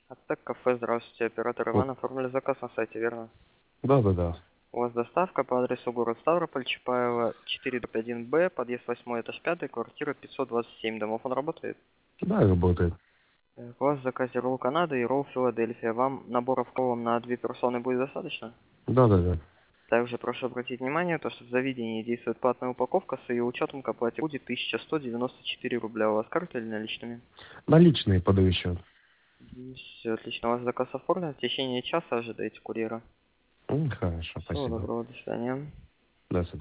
Аттек кафе, здравствуйте. Оператор Вот. Иван, оформили заказ на сайте, верно? Да. У вас доставка по адресу город Ставрополь, Чапаева, 4-1Б, подъезд 8, этаж 5, квартира 527. Домофон работает? Да, работает. Так, у вас в заказе ролл Канада и ролл Филадельфия. Вам наборов роллом на 2 персоны будет достаточно? Да. Также прошу обратить внимание, то, что в заведении действует платная упаковка, с ее учетом к оплате будет 1194 рубля. У вас карта или наличными? Наличные подаю счет. Все отлично, у вас заказ оформлен. В течение часа ожидайте курьера. Хорошо, Всего спасибо. доброго, до свидания. До свидания.